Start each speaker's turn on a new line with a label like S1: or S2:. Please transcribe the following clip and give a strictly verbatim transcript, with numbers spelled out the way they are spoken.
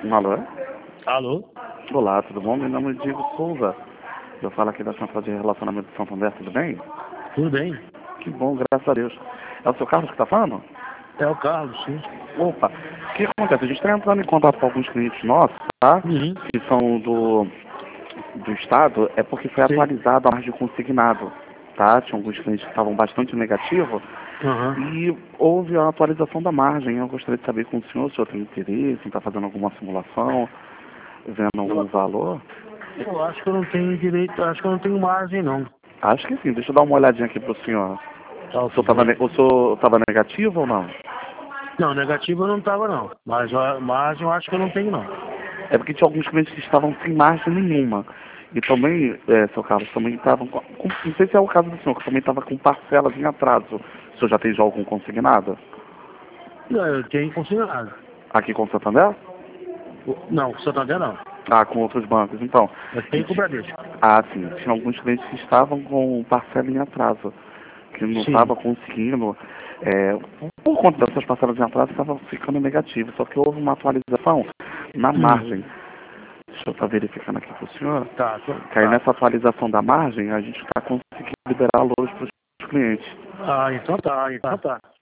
S1: Alô?
S2: Alô?
S1: Olá, tudo bom? Meu nome é Diego Souza. Eu falo aqui da Central de Relacionamento de Santo André, tudo bem?
S2: Tudo bem?
S1: Que bom, graças a Deus. É o seu Carlos que está falando?
S2: É o Carlos, sim.
S1: Opa, o que acontece? A gente está entrando em contato com alguns clientes nossos, tá?
S2: Uhum.
S1: Que são do, do Estado, é porque foi
S2: Sim.
S1: atualizado a margem consignado, tá? Tinha alguns clientes que estavam bastante negativos
S2: Uhum.
S1: e houve a atualização da margem. Eu gostaria de saber com o senhor se o senhor tem interesse em estar fazendo alguma simulação, vendo algum valor.
S2: Eu acho que eu não tenho direito, acho que eu não tenho margem, não.
S1: Acho que sim, deixa eu dar uma olhadinha aqui pro senhor.
S2: Tá,
S1: O senhor estava ne o senhor tava negativo ou não?
S2: Não, negativo eu não tava, não. Mas a margem eu acho que eu não tenho, não.
S1: É porque tinha alguns clientes que estavam sem margem nenhuma. E também, é, seu Carlos, também estavam com, com- não sei se é o caso do senhor, que também estava com parcelas em atraso. O senhor já tem já algum consignado?
S2: Não, eu tenho consignado.
S1: Aqui com o Santander?
S2: Não, com o Santander não.
S1: Ah, com outros bancos, então.
S2: Eu
S1: E
S2: tenho com o
S1: ti-
S2: Bradesco.
S1: ah, sim, tinha alguns clientes que estavam com parcela em atraso, que não
S2: Sim.
S1: estava conseguindo, é, por conta dessas parcelas em atraso, estava ficando negativo. Só que houve uma atualização na
S2: Hum.
S1: margem. Deixa eu estar verificando aqui para o senhor.
S2: Tá, tô-
S1: Que aí
S2: tá.
S1: nessa atualização da margem, a gente está conseguindo liberar louros para os clientes.
S2: Ah, então tá, então tá.